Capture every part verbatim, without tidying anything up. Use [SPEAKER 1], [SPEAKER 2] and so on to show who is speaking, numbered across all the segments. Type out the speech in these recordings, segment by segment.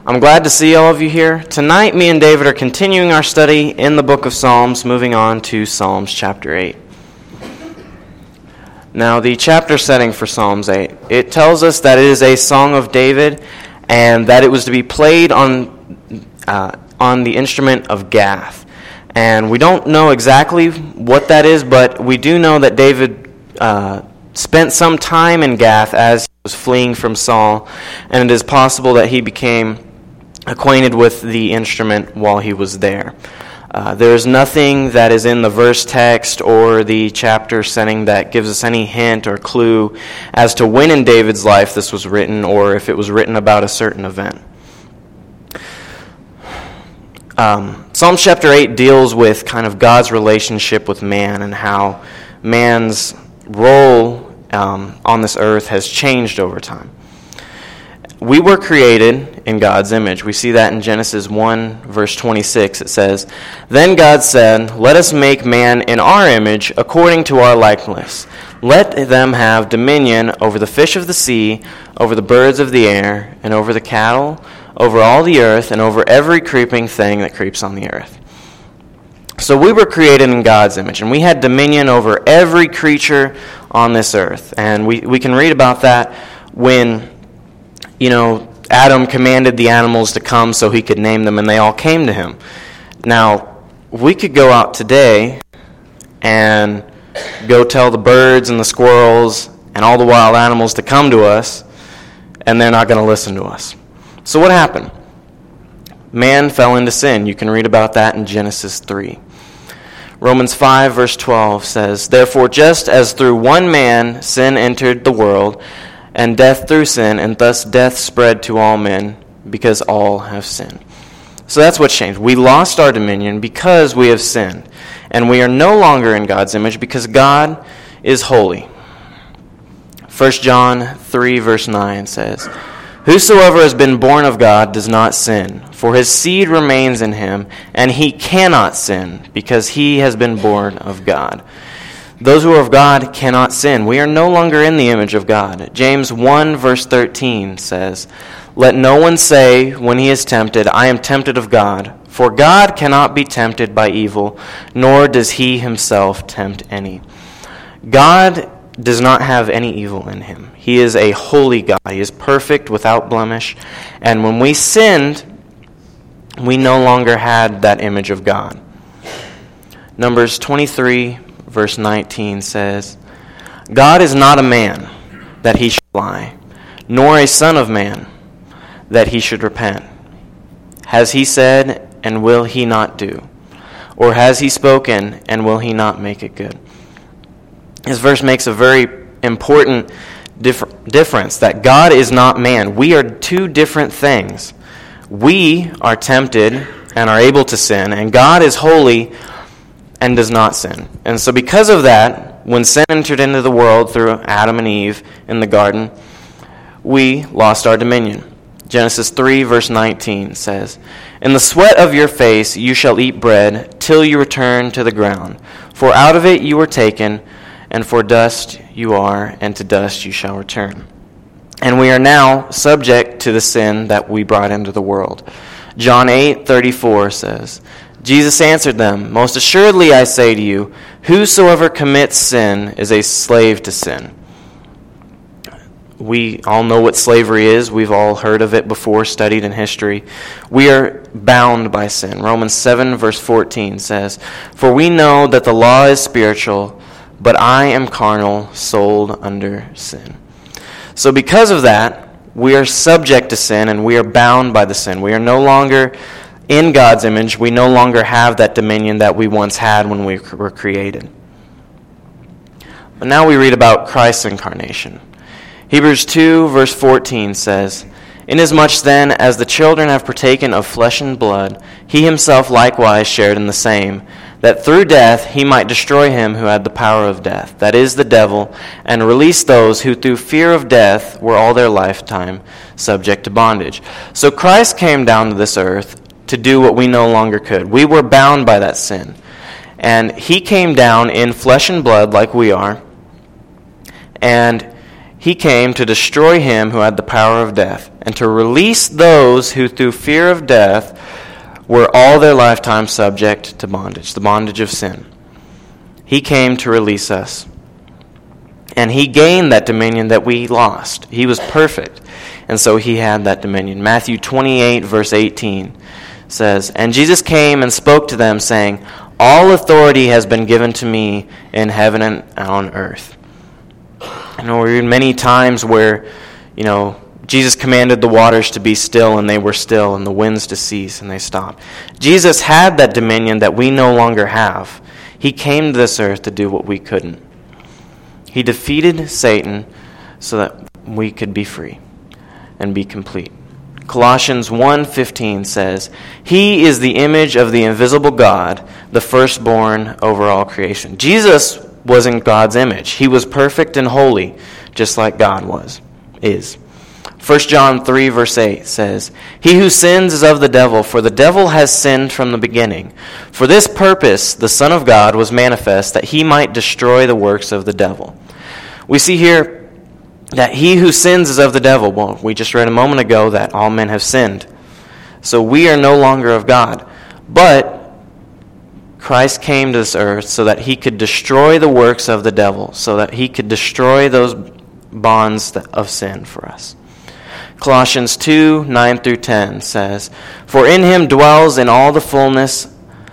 [SPEAKER 1] I'm glad to see all of you here. Tonight, me and David are continuing our study in the book of Psalms, moving on to Psalms chapter eight. Now, the chapter setting for Psalms eight, it tells us that it is a song of David and that it was to be played on uh, on the instrument of Gath. And we don't know exactly what that is, but we do know that David uh, spent some time in Gath as he was fleeing from Saul, and it is possible that he became acquainted with the instrument while he was there. Uh, there is nothing that is in the verse text or the chapter setting that gives us any hint or clue as to when in David's life this was written or if it was written about a certain event. Um, Psalm chapter eight deals with kind of God's relationship with man and how man's role um, on this earth has changed over time. We were created in God's image. We see that in Genesis one, verse twenty-six. It says, "Then God said, 'Let us make man in our image, according to our likeness. Let them have dominion over the fish of the sea, over the birds of the air, and over the cattle, over all the earth, and over every creeping thing that creeps on the earth.'" So we were created in God's image, and we had dominion over every creature on this earth. And we, we can read about that when, you know, Adam commanded the animals to come so he could name them, and they all came to him. Now, we could go out today and go tell the birds and the squirrels and all the wild animals to come to us, and they're not going to listen to us. So what happened? Man fell into sin. You can read about that in Genesis three. Romans five, verse twelve says, "Therefore, just as through one man sin entered the world, and death through sin, and thus death spread to all men, because all have sinned." So that's what's changed. We lost our dominion because we have sinned. And we are no longer in God's image because God is holy. First John three, verse nine says, "Whosoever has been born of God does not sin, for his seed remains in him, and he cannot sin, because he has been born of God." Those who are of God cannot sin. We are no longer in the image of God. James one, verse thirteen says, "Let no one say when he is tempted, 'I am tempted of God,' for God cannot be tempted by evil, nor does he himself tempt any." God does not have any evil in him. He is a holy God. He is perfect, without blemish. And when we sinned, we no longer had that image of God. Numbers twenty-three, verse nineteen says, "God is not a man that he should lie, nor a son of man that he should repent. Has he said, and will he not do? Or has he spoken, and will he not make it good?" This verse makes a very important differ- difference, that God is not man. We are two different things. We are tempted and are able to sin, and God is holy and does not sin. And so because of that, when sin entered into the world through Adam and Eve in the garden, we lost our dominion. Genesis three, verse nineteen says, "In the sweat of your face you shall eat bread till you return to the ground. For out of it you were taken, and for dust you are, and to dust you shall return." And we are now subject to the sin that we brought into the world. John eight, thirty-four says, "Jesus answered them, 'Most assuredly I say to you, whosoever commits sin is a slave to sin.'" We all know what slavery is. We've all heard of it before, studied in history. We are bound by sin. Romans seven, verse fourteen says, "For we know that the law is spiritual, but I am carnal, sold under sin." So because of that, we are subject to sin and we are bound by the sin. We are no longer in God's image. We no longer have that dominion that we once had when we were created. But now we read about Christ's incarnation. Hebrews two, verse fourteen says, "Inasmuch then as the children have partaken of flesh and blood, he himself likewise shared in the same, that through death he might destroy him who had the power of death, that is, the devil, and release those who through fear of death were all their lifetime subject to bondage." So Christ came down to this earth to do what we no longer could. We were bound by that sin. And he came down in flesh and blood like we are, and He came to destroy him who had the power of death, and to release those who through fear of death were all their lifetime subject to bondage, the bondage of sin. He came to release us. And he gained that dominion that we lost. He was perfect, and so he had that dominion. Matthew twenty-eight, verse eighteen says, "And Jesus came and spoke to them, saying, All authority has been given to me in heaven and on earth." I know we read many times where, you know, Jesus commanded the waters to be still, and they were still, and the winds to cease, and they stopped. Jesus had that dominion that we no longer have. He came to this earth to do what we couldn't. He defeated Satan so that we could be free and be complete. Colossians one fifteen says, "He is the image of the invisible God, the firstborn over all creation." Jesus was in God's image. He was perfect and holy, just like God was, is. First John three, verse eight says, "He who sins is of the devil, for the devil has sinned from the beginning. For this purpose the Son of God was manifest, that he might destroy the works of the devil." We see here that he who sins is of the devil. Well, we just read a moment ago that all men have sinned. So we are no longer of God. But Christ came to this earth so that he could destroy the works of the devil, so that he could destroy those bonds of sin for us. Colossians two, nine through ten says, "For in him dwells in all the fullness,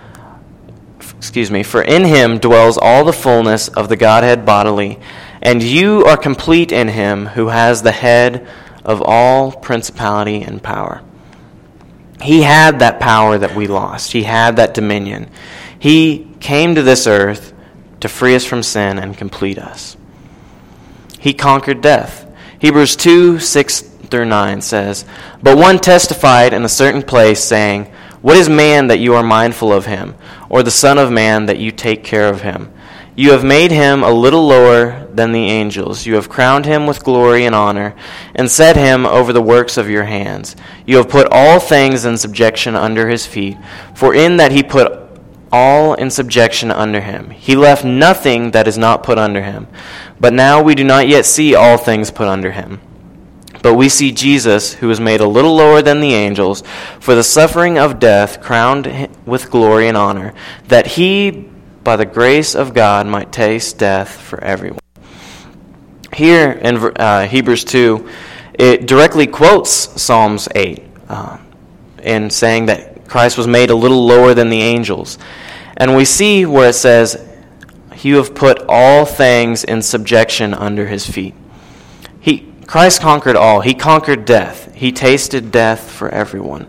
[SPEAKER 1] excuse me, for in him dwells all the fullness of the Godhead bodily, and you are complete in him who has the head of all principality and power." He had that power that we lost. He had that dominion. He came to this earth to free us from sin and complete us. He conquered death. Hebrews two, six through nine says, "But one testified in a certain place, saying, What is man that you are mindful of him, or the son of man that you take care of him? You have made him a little lower than the angels. You have crowned him with glory and honor, and set him over the works of your hands. You have put all things in subjection under his feet. For in that he put all in subjection under him, he left nothing that is not put under him. But now we do not yet see all things put under him. But we see Jesus, who was made a little lower than the angels, for the suffering of death, crowned with glory and honor, that he, by the grace of God, might taste death for everyone." Here in uh, Hebrews two, it directly quotes Psalms eight uh, in saying that Christ was made a little lower than the angels. And we see where it says, "You have put all things in subjection under his feet." He, Christ conquered all. He conquered death. He tasted death for everyone.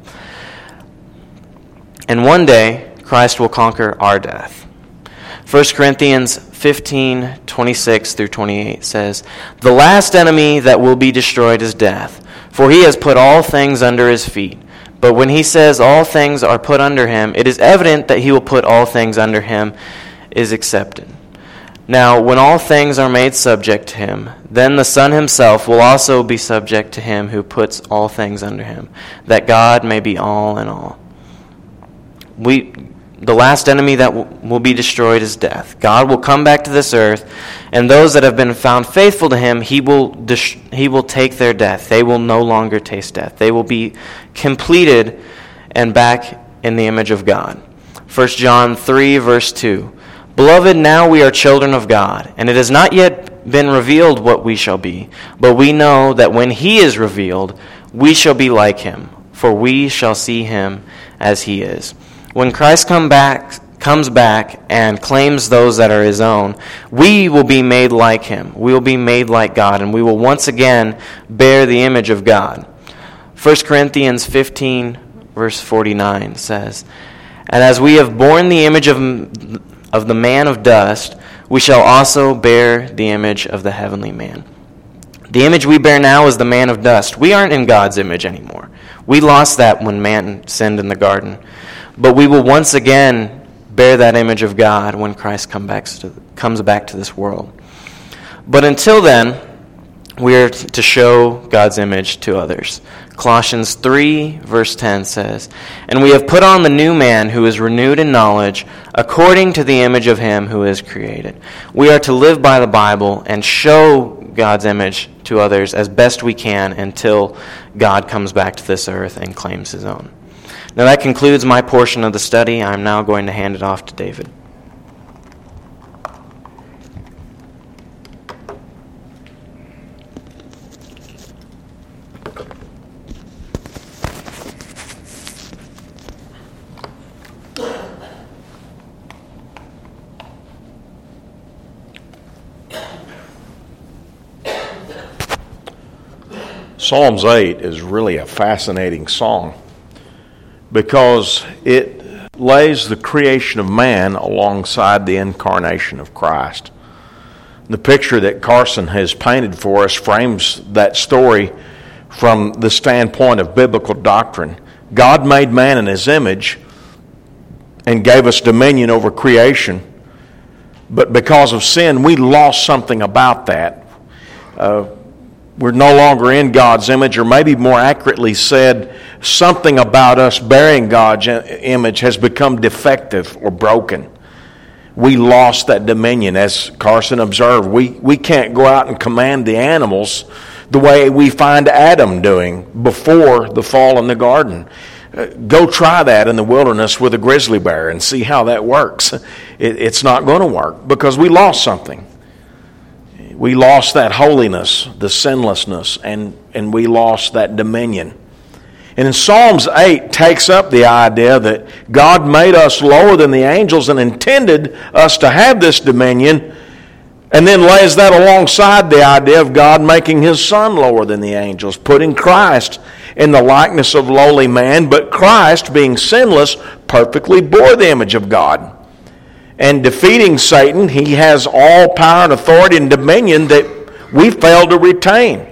[SPEAKER 1] And one day, Christ will conquer our death. First Corinthians fifteen, twenty-six through twenty-eight says, "The last enemy that will be destroyed is death, for he has put all things under his feet. But when he says all things are put under him, it is evident that he will put all things under him is accepted. Now, when all things are made subject to him, then the Son himself will also be subject to him who puts all things under him, that God may be all in all." We... The last enemy that will be destroyed is death. God will come back to this earth, and those that have been found faithful to him, he will dis- he will take their death. They will no longer taste death. They will be completed and back in the image of God. First John three, verse two. "Beloved, now we are children of God, and it has not yet been revealed what we shall be. But we know that when he is revealed, we shall be like him, for we shall see him as he is." When Christ come back, comes back and claims those that are his own, we will be made like him. We will be made like God, and we will once again bear the image of God. First Corinthians fifteen, verse forty-nine says, "And as we have borne the image of, of the man of dust, we shall also bear the image of the heavenly man." The image we bear now is the man of dust. We aren't in God's image anymore. We lost that when man sinned in the garden. But we will once again bear that image of God when Christ come back to, comes back to this world. But until then, we are to show God's image to others. Colossians three, verse ten says, "And we have put on the new man who is renewed in knowledge, according to the image of him who is created." We are to live by the Bible and show God's image to others as best we can until God comes back to this earth and claims his own. Now that concludes my portion of the study. I'm now going to hand it off to David.
[SPEAKER 2] Psalms eight is really a fascinating song because it lays the creation of man alongside the incarnation of Christ. The picture that Carson has painted for us frames that story from the standpoint of biblical doctrine. God made man in his image and gave us dominion over creation, but because of sin, we lost something about that. Uh, We're no longer in God's image, or maybe more accurately said, something about us bearing God's image has become defective or broken. We lost that dominion. As Carson observed, we, we can't go out and command the animals the way we find Adam doing before the fall in the garden. Uh, go try that in the wilderness with a grizzly bear and see how that works. It, it's not going to work because we lost something. We lost that holiness, the sinlessness, and, and we lost that dominion. And in Psalms eight takes up the idea that God made us lower than the angels and intended us to have this dominion, and then lays that alongside the idea of God making his Son lower than the angels, putting Christ in the likeness of lowly man, but Christ, being sinless, perfectly bore the image of God. And defeating Satan, he has all power and authority and dominion that we failed to retain,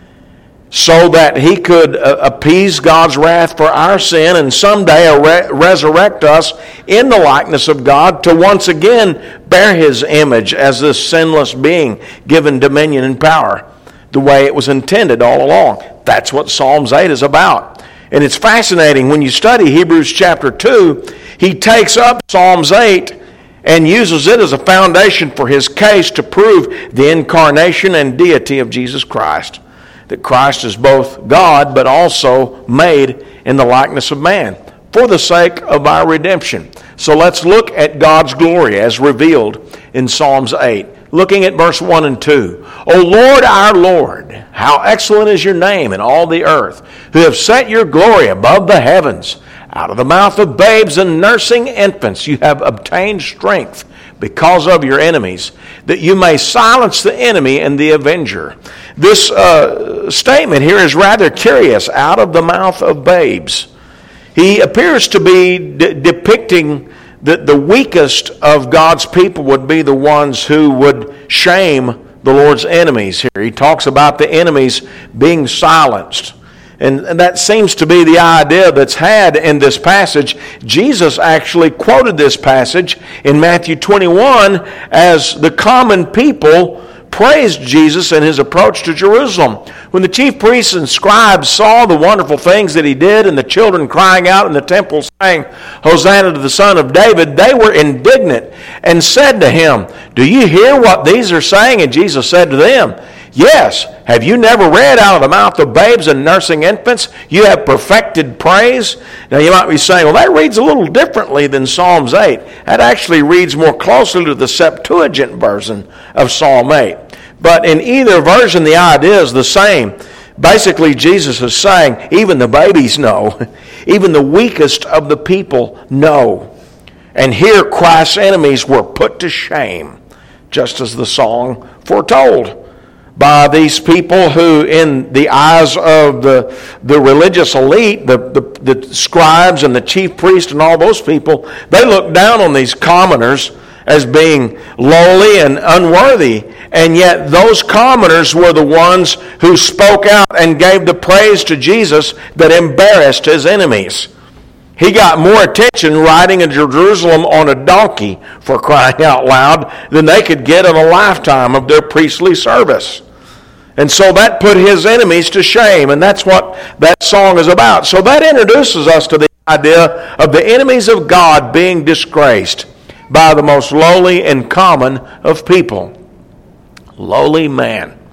[SPEAKER 2] so that he could uh, appease God's wrath for our sin and someday re- resurrect us in the likeness of God to once again bear his image as this sinless being given dominion and power the way it was intended all along. That's what Psalms eight is about. And it's fascinating when you study Hebrews chapter two, he takes up Psalms eight and uses it as a foundation for his case to prove the incarnation and deity of Jesus Christ. That Christ is both God, but also made in the likeness of man for the sake of our redemption. So let's look at God's glory as revealed in Psalms eight. Looking at verse one and two. O Lord, our Lord, how excellent is your name in all the earth, who have set your glory above the heavens. Out of the mouth of babes and nursing infants you have obtained strength because of your enemies, that you may silence the enemy and the avenger. This uh, statement here is rather curious. Out of the mouth of babes. He appears to be de- depicting that the weakest of God's people would be the ones who would shame the Lord's enemies here. He talks about the enemies being silenced. And that seems to be the idea that's had in this passage. Jesus actually quoted this passage in Matthew twenty-one as the common people praised Jesus in his approach to Jerusalem. When the chief priests and scribes saw the wonderful things that he did and the children crying out in the temple saying, Hosanna to the Son of David, they were indignant and said to him, Do you hear what these are saying? And Jesus said to them, Yes, have you never read out of the mouth of babes and nursing infants, you have perfected praise? Now you might be saying, well, that reads a little differently than Psalms eight. That actually reads more closely to the Septuagint version of Psalm eight. But in either version, the idea is the same. Basically, Jesus is saying, even the babies know. Even the weakest of the people know. And here Christ's enemies were put to shame, just as the song foretold. By these people who, in the eyes of the, the religious elite, the, the, the scribes and the chief priests and all those people, they looked down on these commoners as being lowly and unworthy. And yet those commoners were the ones who spoke out and gave the praise to Jesus that embarrassed his enemies. He got more attention riding in Jerusalem on a donkey, for crying out loud, than they could get in a lifetime of their priestly service. And so that put his enemies to shame, and that's what that song is about. So that introduces us to the idea of the enemies of God being disgraced by the most lowly and common of people. Lowly man.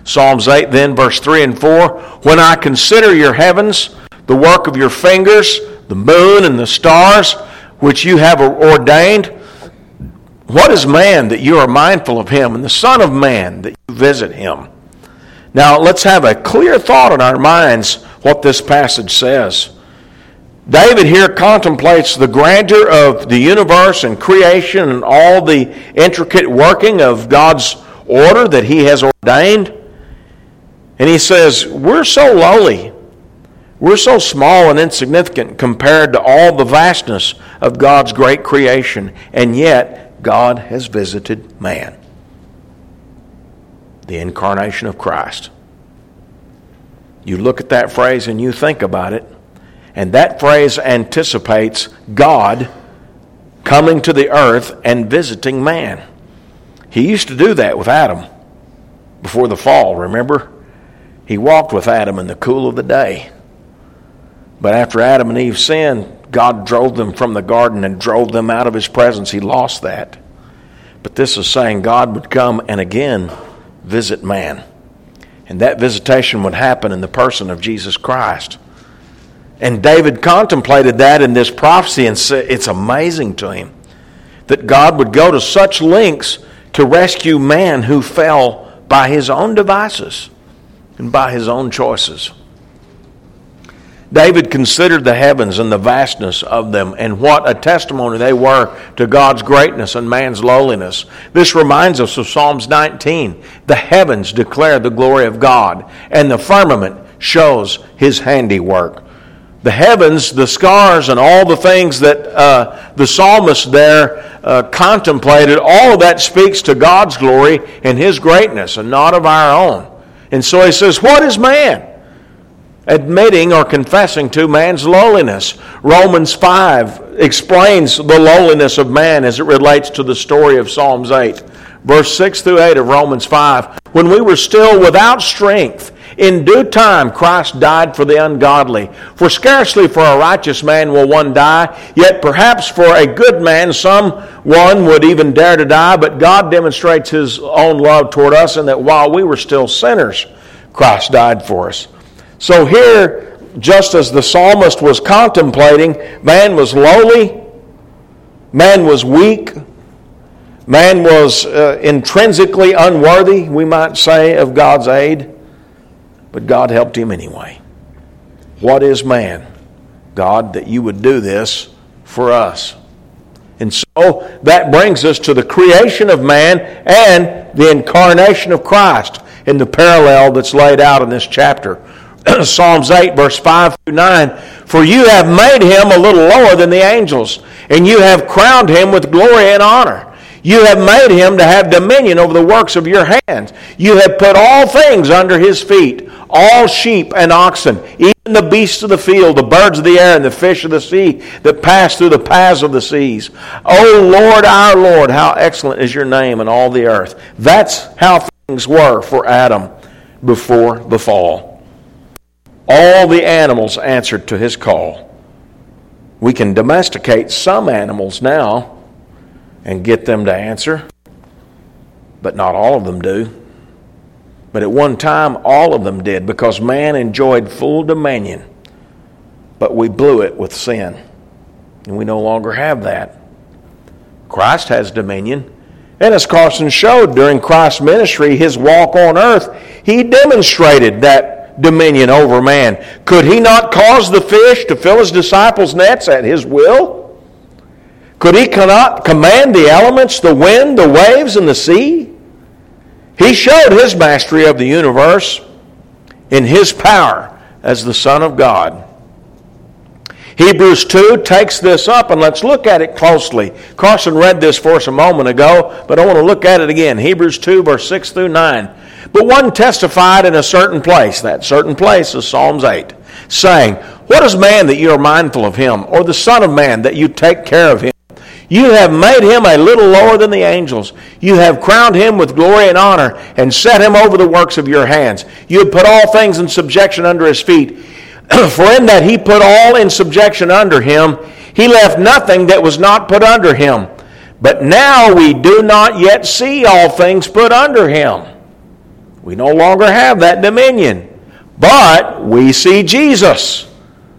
[SPEAKER 2] Psalms eight then, verse three and four, when I consider your heavens, the work of your fingers, the moon and the stars, which you have ordained, what is man that you are mindful of him, and the Son of Man that you visit him? Now, let's have a clear thought in our minds what this passage says. David here contemplates the grandeur of the universe and creation and all the intricate working of God's order that he has ordained. And he says, we're so lowly. We're so small and insignificant compared to all the vastness of God's great creation. And yet, God has visited man. The incarnation of Christ. You look at that phrase and you think about it. And that phrase anticipates God coming to the earth and visiting man. He used to do that with Adam before the fall, remember? He walked with Adam in the cool of the day. But after Adam and Eve sinned, God drove them from the garden and drove them out of his presence. He lost that. But this is saying God would come and again visit man. And that visitation would happen in the person of Jesus Christ. And David contemplated that in this prophecy, and it's amazing to him that God would go to such lengths to rescue man who fell by his own devices and by his own choices. David considered the heavens and the vastness of them and what a testimony they were to God's greatness and man's lowliness. This reminds us of Psalms nineteen. The heavens declare the glory of God, and the firmament shows his handiwork. The heavens, the stars, and all the things that uh, the psalmist there uh, contemplated, all of that speaks to God's glory and his greatness and not of our own. And so he says, what is man? Admitting or confessing to man's lowliness. Romans five explains the lowliness of man as it relates to the story of Psalms eight. Verse six through eight of Romans five. When we were still without strength, in due time Christ died for the ungodly. For scarcely for a righteous man will one die, yet perhaps for a good man some one would even dare to die. But God demonstrates his own love toward us in that while we were still sinners, Christ died for us. So here, just as the psalmist was contemplating, man was lowly, man was weak, man was uh, intrinsically unworthy, we might say, of God's aid. But God helped him anyway. What is man? God, that you would do this for us. And so that brings us to the creation of man and the incarnation of Christ in the parallel that's laid out in this chapter. Psalms eight, verse five through nine. For you have made him a little lower than the angels, and you have crowned him with glory and honor. You have made him to have dominion over the works of your hands. You have put all things under his feet, all sheep and oxen, even the beasts of the field, the birds of the air, and the fish of the sea that pass through the paths of the seas. O Lord, our Lord, how excellent is your name in all the earth. That's how things were for Adam before the fall. All the animals answered to his call. We can domesticate some animals now and get them to answer, but not all of them do. But at one time, all of them did, because man enjoyed full dominion. But we blew it with sin, and we no longer have that. Christ has dominion. And as Carson showed during Christ's ministry, his walk on earth, he demonstrated that dominion over man. Could he not cause the fish to fill his disciples' nets at his will? Could he cannot command the elements, the wind, the waves, and the sea? He showed his mastery of the universe in his power as the Son of God. Hebrews two takes this up, and let's look at it closely. Carson read this for us a moment ago, but I want to look at it again. Hebrews two, verse six through nine. But one testified in a certain place, that certain place is Psalms eight, saying, what is man that you are mindful of him, or the Son of Man that you take care of him? You have made him a little lower than the angels. You have crowned him with glory and honor, and set him over the works of your hands. You have put all things in subjection under his feet. For in that he put all in subjection under him, he left nothing that was not put under him. But now we do not yet see all things put under him. We no longer have that dominion. But we see Jesus.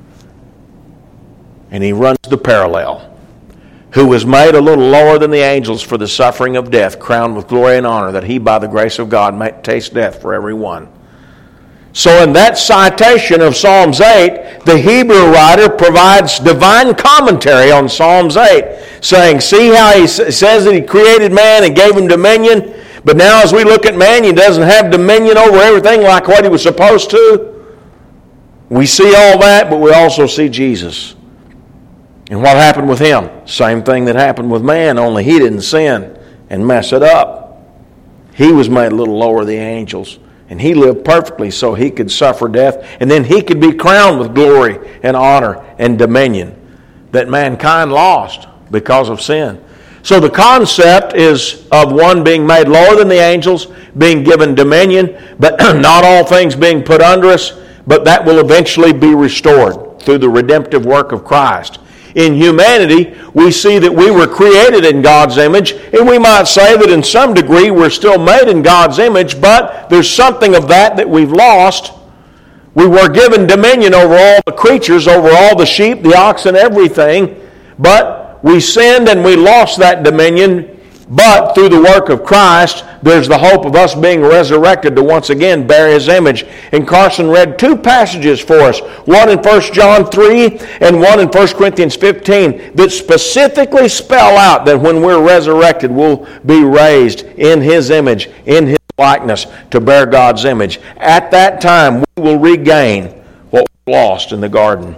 [SPEAKER 2] And he runs the parallel. Who was made a little lower than the angels for the suffering of death, crowned with glory and honor, that he by the grace of God might taste death for every one. So in that citation of Psalms eight, the Hebrew writer provides divine commentary on Psalms eight, saying, see how he says that he created man and gave him dominion, but now as we look at man, he doesn't have dominion over everything like what he was supposed to. We see all that, but we also see Jesus. And what happened with him? Same thing that happened with man, only he didn't sin and mess it up. He was made a little lower than the angels. And he lived perfectly so he could suffer death. And then he could be crowned with glory and honor and dominion that mankind lost because of sin. So the concept is of one being made lower than the angels, being given dominion, but not all things being put under us, but that will eventually be restored through the redemptive work of Christ. In humanity, we see that we were created in God's image, and we might say that in some degree we're still made in God's image, but there's something of that that we've lost. We were given dominion over all the creatures, over all the sheep, the oxen, everything, but we sinned and we lost that dominion. But through the work of Christ, there's the hope of us being resurrected to once again bear His image. And Carson read two passages for us, one in First John three and one in First Corinthians fifteen, that specifically spell out that when we're resurrected, we'll be raised in His image, in His likeness, to bear God's image. At that time, we will regain what we lost in the garden.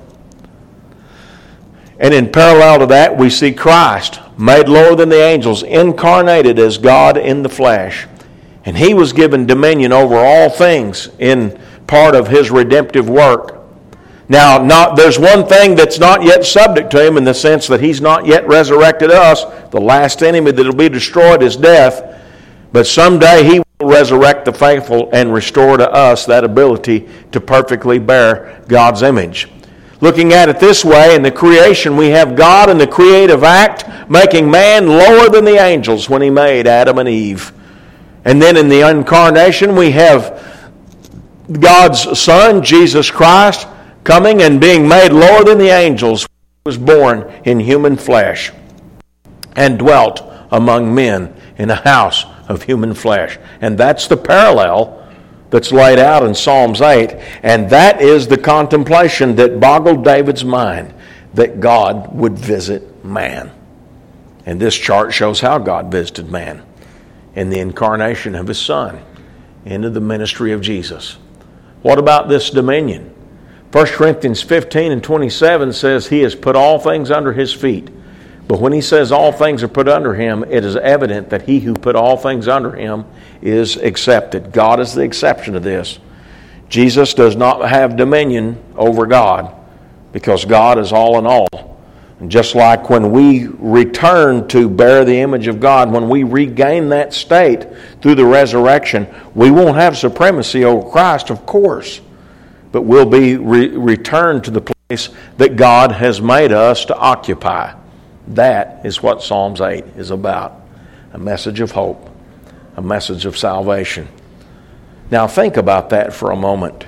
[SPEAKER 2] And in parallel to that, we see Christ, made lower than the angels, incarnated as God in the flesh. And He was given dominion over all things in part of His redemptive work. Now, not, there's one thing that's not yet subject to Him in the sense that He's not yet resurrected us. The last enemy that will be destroyed is death. But someday He will resurrect the faithful and restore to us that ability to perfectly bear God's image. Looking at it this way, in the creation we have God in the creative act making man lower than the angels when He made Adam and Eve. And then in the incarnation we have God's Son, Jesus Christ, coming and being made lower than the angels when He was born in human flesh and dwelt among men in a house of human flesh. And that's the parallel that's laid out in Psalms eight, and that is the contemplation that boggled David's mind, that God would visit man. And this chart shows how God visited man in the incarnation of His Son into the ministry of Jesus. What about this dominion? First Corinthians fifteen and twenty-seven says He has put all things under His feet. But when He says all things are put under Him, it is evident that He who put all things under Him is accepted. God is the exception to this. Jesus does not have dominion over God because God is all in all. And just like when we return to bear the image of God, when we regain that state through the resurrection, we won't have supremacy over Christ, of course, but we'll be re- returned to the place that God has made us to occupy. That is what Psalms eight is about. A message of hope. A message of salvation. Now think about that for a moment.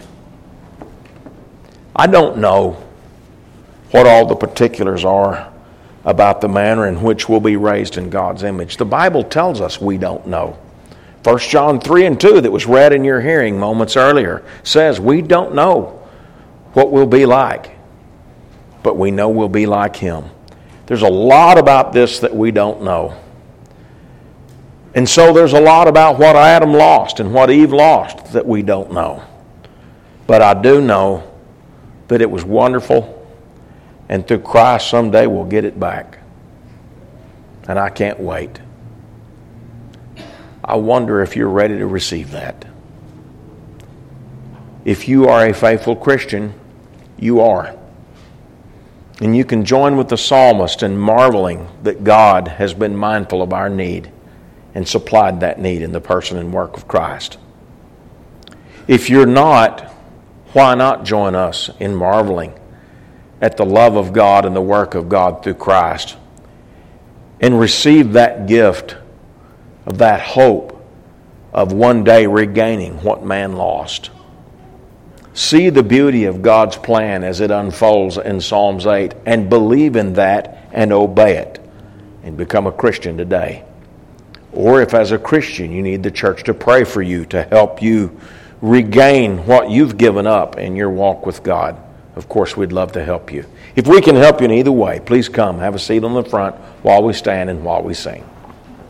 [SPEAKER 2] I don't know what all the particulars are about the manner in which we'll be raised in God's image. The Bible tells us we don't know. First John three and two that was read in your hearing moments earlier says we don't know what we'll be like, but we know we'll be like Him. There's a lot about this that we don't know. And so there's a lot about what Adam lost and what Eve lost that we don't know. But I do know that it was wonderful, and through Christ someday we'll get it back. And I can't wait. I wonder if you're ready to receive that. If you are a faithful Christian, you are. And you can join with the psalmist in marveling that God has been mindful of our need and supplied that need in the person and work of Christ. If you're not, why not join us in marveling at the love of God and the work of God through Christ and receive that gift of that hope of one day regaining what man lost. See the beauty of God's plan as it unfolds in Psalms eight and believe in that and obey it and become a Christian today. Or if as a Christian you need the church to pray for you to help you regain what you've given up in your walk with God, of course we'd love to help you. If we can help you in either way, please come, have a seat on the front while we stand and while we sing.